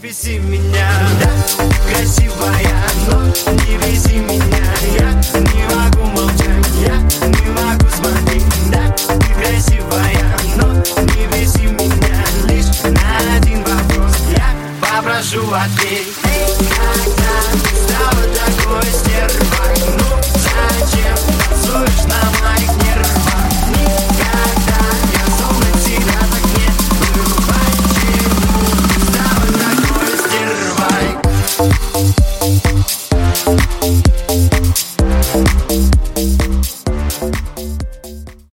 беси меня. Да, красивая, но не вези меня. Я не могу